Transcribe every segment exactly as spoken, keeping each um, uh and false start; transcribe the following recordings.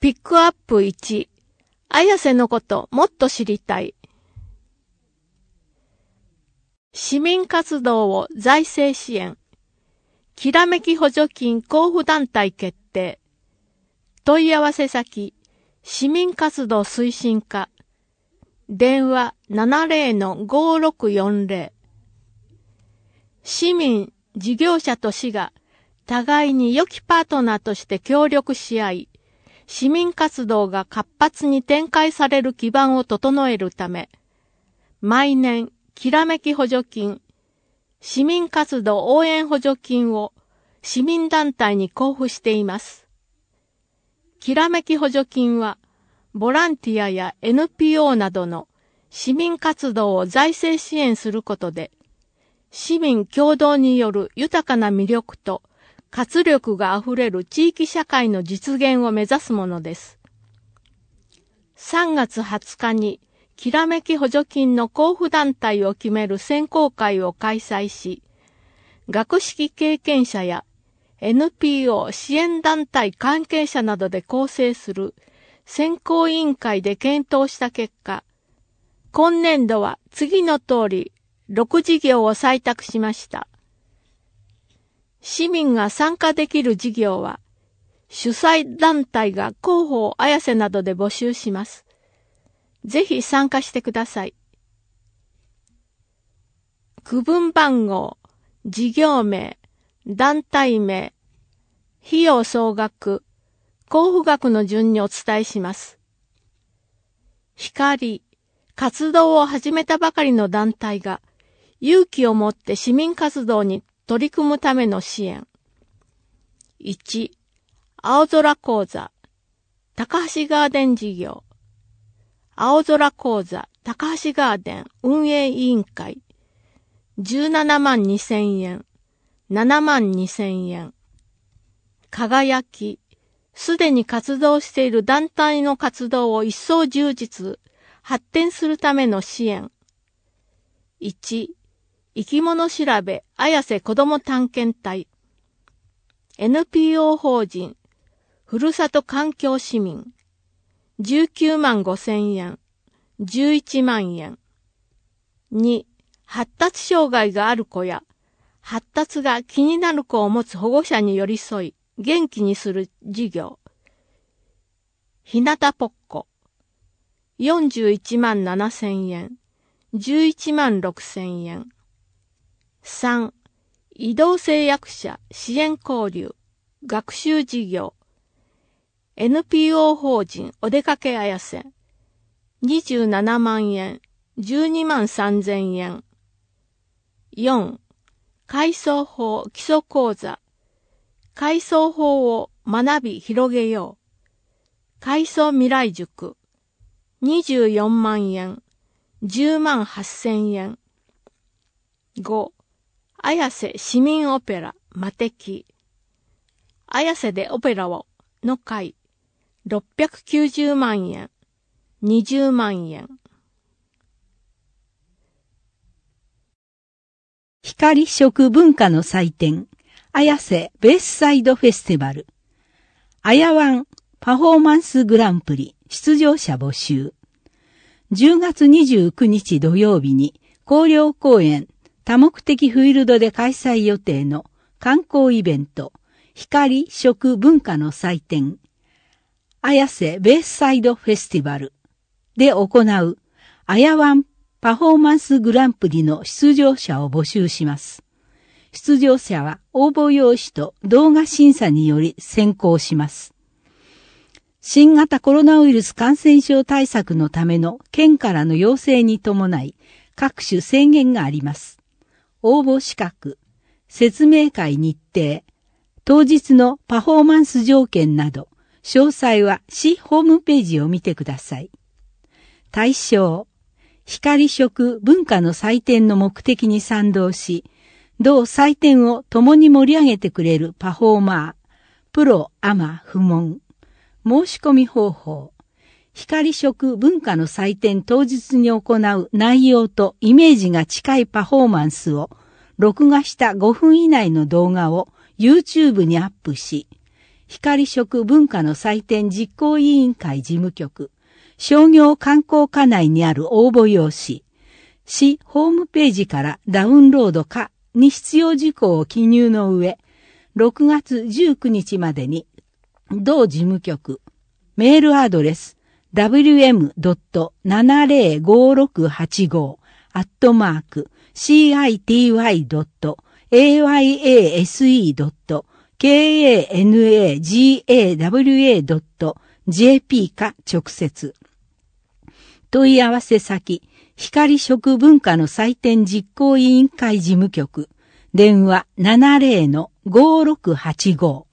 ピックアップいち、綾瀬のこともっと知りたい。市民活動を財政支援。きらめき補助金交付団体決定。問い合わせ先、市民活動推進課。電話 ななぜろのごろくよんぜろ。市民、事業者と市が互いに良きパートナーとして協力し合い、市民活動が活発に展開される基盤を整えるため、毎年、きらめき補助金、市民活動応援補助金を市民団体に交付しています。きらめき補助金は、ボランティアや エヌピーオー などの市民活動を財政支援することで、市民共同による豊かな魅力と活力があふれる地域社会の実現を目指すものです。さんがつはつかにきらめき補助金の交付団体を決める選考会を開催し、学識経験者や エヌピーオー 支援団体関係者などで構成する選考委員会で検討した結果、今年度は次の通りろくじぎょうを採択しました。市民が参加できる事業は、主催団体が広報綾瀬などで募集します。ぜひ参加してください。区分番号、事業名、団体名、費用総額、交付額の順にお伝えします。光、活動を始めたばかりの団体が勇気を持って市民活動に取り組むための支援。いち、青空講座、高橋ガーデン事業。青空講座、高橋ガーデン運営委員会。じゅうななまんにせんえん、ななまんにせんえん。輝き、すでに活動している団体の活動を一層充実、発展するための支援。いち、生き物調べ綾瀬子ども探検隊。エヌピーオー 法人、ふるさと環境市民。じゅうきゅうまんごせんえん、じゅういちまんえん。に、発達障害がある子や、発達が気になる子を持つ保護者に寄り添い、元気にする事業。ひなたぽっこ。よんじゅういちまんななせんえん、じゅういちまんろくせんえん。さん、移動制約者支援交流、学習事業。エヌピーオー 法人お出かけ綾瀬。にじゅうななまんえん、じゅうにまんさんぜんえん。よん、海藻法基礎講座。海藻法を学び広げよう。海藻未来塾。にじゅうよんまんえん、じゅうまんはっせんえん。ご、綾瀬市民オペラ、魔敵。綾瀬でオペラを、の会。ろっぴゃくきゅうじゅうまんえん、にじゅうまんえん。 光食文化の祭典、綾瀬ベースサイドフェスティバル。あやわんパフォーマンスグランプリ出場者募集。じゅうがつにじゅうくにち土曜日に広陵公園多目的フィールドで開催予定の観光イベント、光食文化の祭典、綾瀬ベースサイドフェスティバルで行うあやわんパフォーマンスグランプリの出場者を募集します。出場者は応募用紙と動画審査により選考します。新型コロナウイルス感染症対策のための県からの要請に伴い各種制限があります。応募資格、説明会日程、当日のパフォーマンス条件など、詳細は市ホームページを見てください。対象、光食文化の祭典の目的に賛同し、同祭典を共に盛り上げてくれるパフォーマー、プロ、アマ、不問。申し込み方法、光食文化の祭典当日に行う内容とイメージが近いパフォーマンスを録画したごふん以内の動画を YouTube にアップし、 光食文化の祭典実行委員会事務局、商業観光課内にある応募用紙、市ホームページからダウンロードかに必要事項を記入の上、ろくがつじゅうくにちまでに、同事務局、メールアドレス、ダブリューエムドットななぜろごろくはちご アットマーク シーアイティーワイドットエーワイエーエスイードットケーエーエヌエージーエーダブリューエードットジェーピー か直接。問い合わせ先、光食文化の祭典実行委員会事務局、電話 ななぜろのごろくはちご。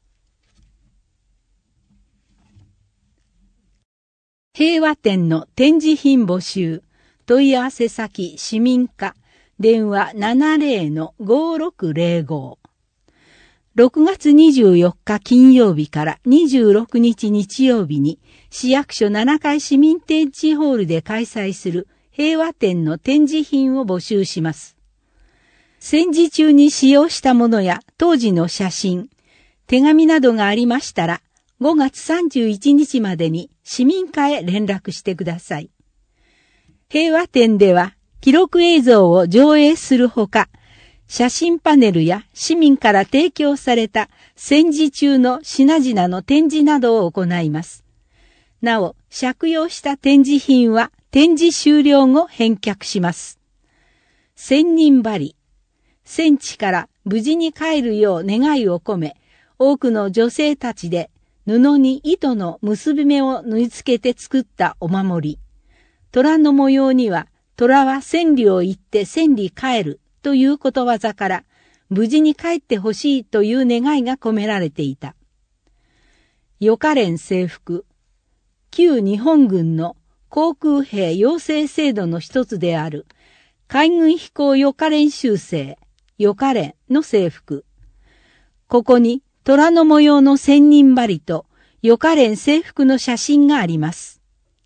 平和展の展示品募集、問い合わせ先市民課、電話 ななぜろのごろくぜろご。ろくがつにじゅうよっか金曜日からにじゅうろくにち日曜日に市役所ななかい市民展示ホールで開催する平和展の展示品を募集します。戦時中に使用したものや当時の写真、手紙などがありましたら、ごがつさんじゅういちにちまでに市民課へ連絡してください。平和展では記録映像を上映するほか、写真パネルや市民から提供された戦時中の品々の展示などを行います。なお、借用した展示品は展示終了後返却します。千人針。戦地から無事に帰るよう願いを込め、多くの女性たちで布に糸の結び目を縫い付けて作ったお守り。虎の模様には、虎は千里を行って千里帰るということわざから、無事に帰ってほしいという願いが込められていた。予科練制服。旧日本軍の航空兵養成制度の一つである、海軍飛行予科練習生、予科練の制服。ここに、虎の模様の千人針と予科練制服の写真があります。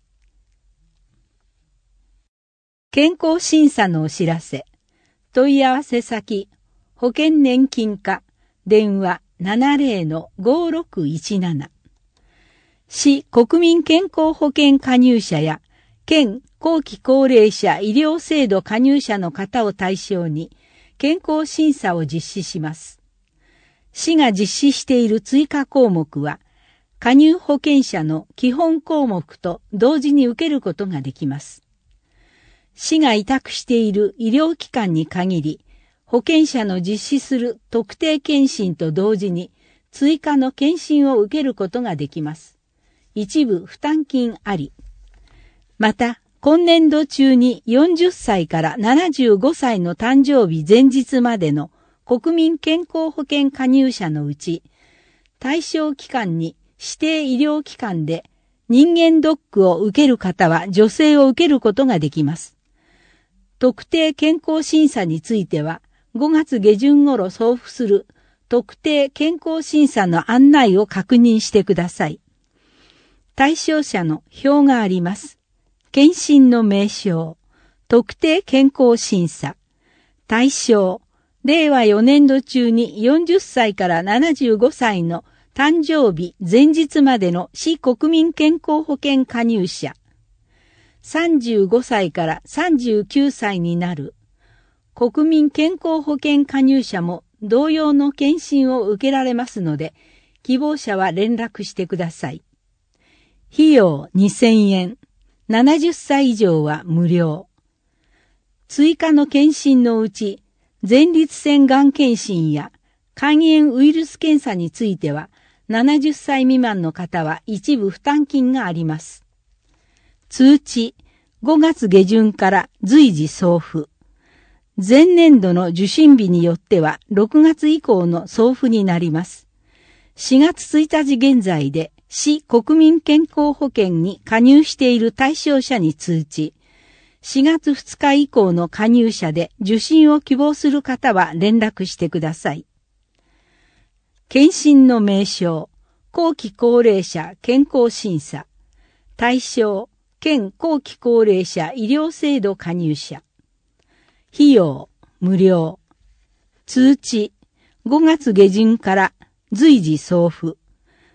健康審査のお知らせ。問い合わせ先、保険年金課、電話 ななぜろのごろくいちなな。市国民健康保険加入者や、県後期高齢者医療制度加入者の方を対象に、健康審査を実施します。市が実施している追加項目は、加入保険者の基本項目と同時に受けることができます。市が委託している医療機関に限り、保険者の実施する特定健診と同時に追加の健診を受けることができます。一部負担金あり。また、今年度中によんじゅっさいからななじゅうごさいの誕生日前日までの国民健康保険加入者のうち、対象期間に指定医療機関で人間ドックを受ける方は助成を受けることができます。特定健康審査については、ごがつげじゅん頃送付する特定健康審査の案内を確認してください。対象者の表があります。検診の名称、特定健康審査、対象、れいわよねんど中によんじゅっさいからななじゅうごさいの誕生日前日までの市国民健康保険加入者、さんじゅうごさいからさんじゅうきゅうさいになる国民健康保険加入者も同様の検診を受けられますので、希望者は連絡してください。費用にせんえん、ななじゅっさい以上は無料。追加の検診のうち、前立腺がん検診や肝炎ウイルス検査については、ななじゅっさい未満の方は一部負担金があります。通知、ごがつげじゅんから随時送付。前年度の受診日によってはろくがつ以降の送付になります。しがつついたち現在で市国民健康保険に加入している対象者に通知。しがつふつか以降の加入者で受診を希望する方は連絡してください。検診の名称、後期高齢者健康審査、対象、県後期高齢者医療制度加入者、費用、無料、通知、ごがつげじゅんから随時送付、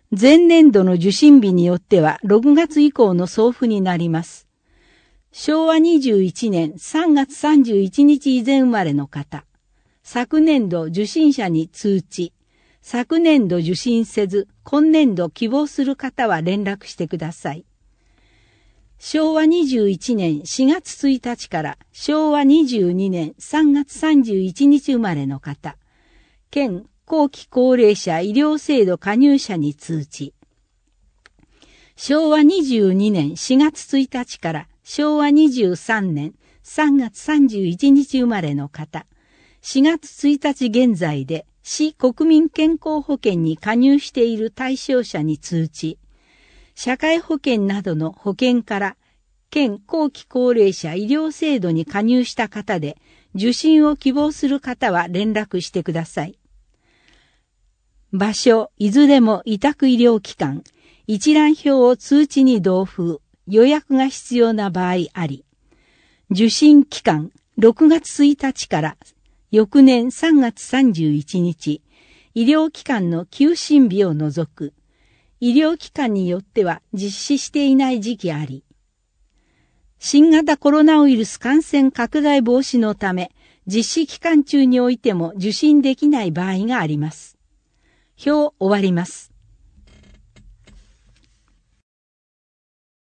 前年度の受診日によってはろくがつ以降の送付になります。しょうわにじゅういちねんさんがつさんじゅういちにち以前生まれの方。昨年度受診者に通知。昨年度受診せず、今年度希望する方は連絡してください。しょうわにじゅういちねんしがつついたちからしょうわにじゅうにねんさんがつさんじゅういちにち生まれの方。県後期高齢者医療制度加入者に通知。しょうわにじゅうにねんしがつついたちからしょうわにじゅうさんねんさんがつさんじゅういちにち生まれの方。しがつついたち現在で市国民健康保険に加入している対象者に通知。社会保険などの保険から県後期高齢者医療制度に加入した方で受診を希望する方は連絡してください。場所、いずれも委託医療機関、一覧表を通知に同封、予約が必要な場合あり。受診期間、ろくがつついたちから翌年さんがつさんじゅういちにち、医療機関の休診日を除く、医療機関によっては実施していない時期あり。新型コロナウイルス感染拡大防止のため、実施期間中においても受診できない場合があります。表終わります。